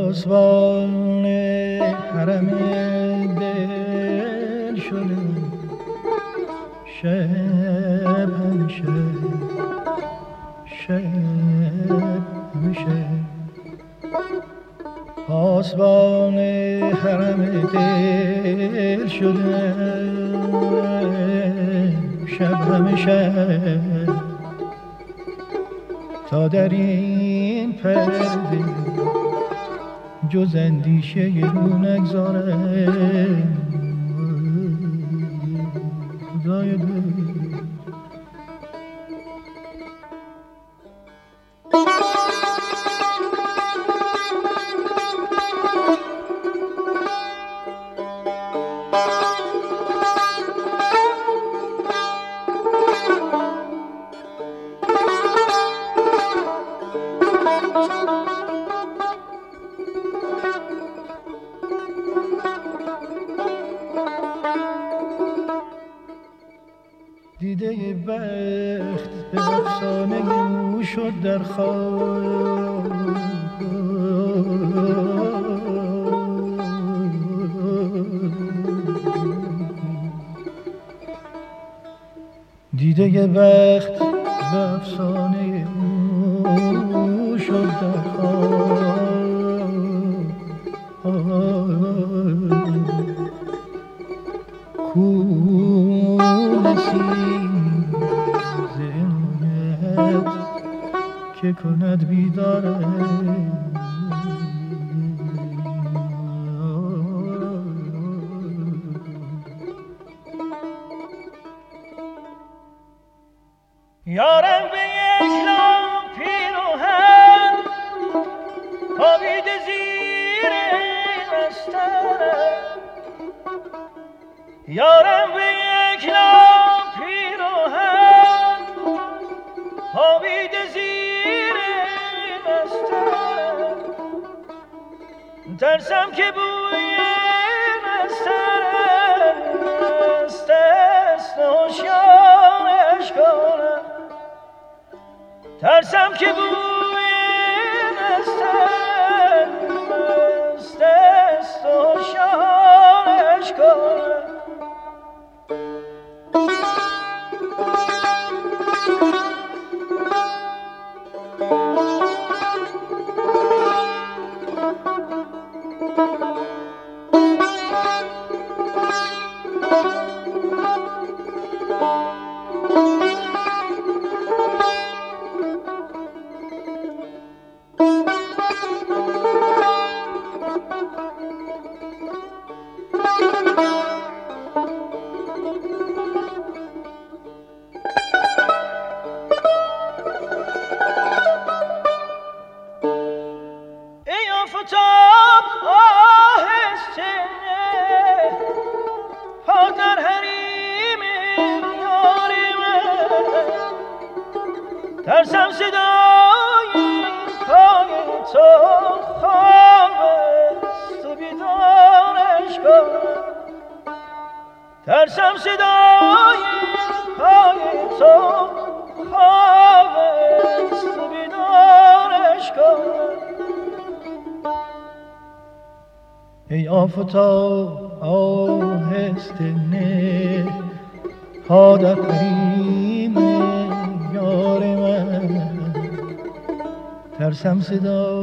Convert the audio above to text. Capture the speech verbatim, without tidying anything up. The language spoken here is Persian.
پاسبان حرم دل شده شب همیشه شب همیشه پاسبان حرم دل شده شب همیشه تا در این پرده جز اندیشه رو نگذاره خدای دل دیده بخت به افسانه او شد در خواب دیده بخت به افسانه او شد در خواب که کند بیداره یارم به یک لام پیراهن خوابیده زیر بسترم یارم به یک لام پیراهن خوابیده زیر بسترم ترسم که بوی بسترم است است هوشیارش کنم ترسم که بوی بسترم است است هوشیارش کنم ترسم صدای پای تو خواب است بیدارش کنم ترسم صدای پای تو خواب است بیدارش کنم ای آفتاب آهسته نه پا در حریم یار من ترسم صدا